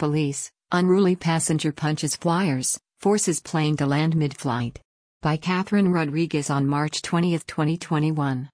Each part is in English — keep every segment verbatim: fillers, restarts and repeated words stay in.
police, unruly passenger punches flyers, forces plane to land mid-flight. By Catherine Rodriguez on March twentieth, twenty twenty-one.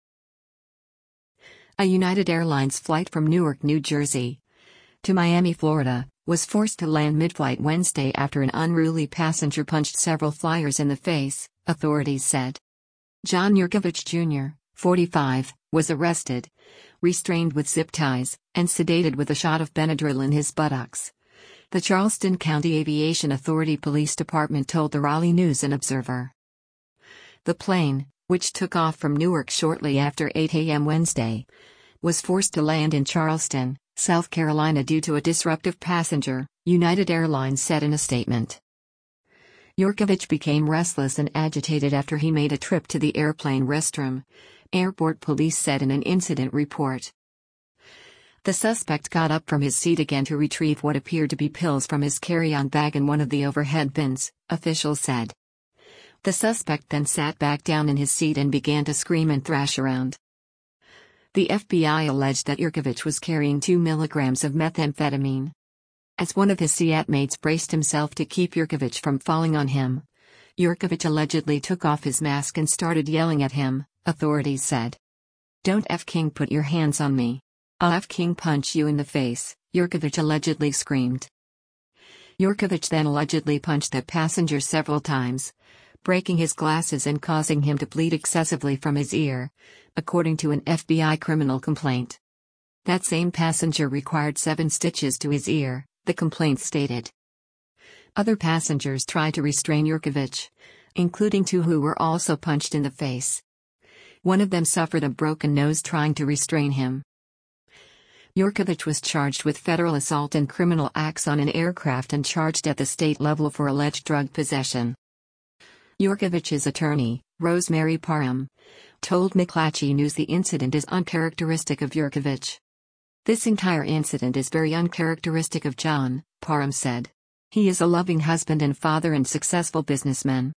A United Airlines flight from Newark, New Jersey, to Miami, Florida, was forced to land mid-flight Wednesday after an unruly passenger punched several flyers in the face, authorities said. John Yurkovich Junior, forty-five, was arrested, restrained with zip ties, and sedated with a shot of Benadryl in his buttocks. The Charleston County Aviation Authority Police Department told the Raleigh News and Observer. The plane, which took off from Newark shortly after eight a m Wednesday, was forced to land in Charleston, South Carolina due to a disruptive passenger, United Airlines said in a statement. Yurkovich became restless and agitated after he made a trip to the airplane restroom, airport police said in an incident report. The suspect got up from his seat again to retrieve what appeared to be pills from his carry-on bag in one of the overhead bins, officials said. The suspect then sat back down in his seat and began to scream and thrash around. The F B I alleged that Yurkovich was carrying two milligrams of methamphetamine. As one of his S E A T mates braced himself to keep Yurkovich from falling on him, Yurkovich allegedly took off his mask and started yelling at him, authorities said. "Don't F-King put your hands on me. I'll F-King punch you in the face," Yurkovich allegedly screamed. Yurkovich then allegedly punched the passenger several times, breaking his glasses and causing him to bleed excessively from his ear, according to an F B I criminal complaint. That same passenger required seven stitches to his ear, the complaint stated. Other passengers tried to restrain Yurkovich, including two who were also punched in the face. One of them suffered a broken nose trying to restrain him. Yurkovich was charged with federal assault and criminal acts on an aircraft and charged at the state level for alleged drug possession. Yurkovich's attorney, Rosemary Parham, told McClatchy News the incident is uncharacteristic of Yurkovich. "This entire incident is very uncharacteristic of John," Parham said. "He is a loving husband and father and successful businessman.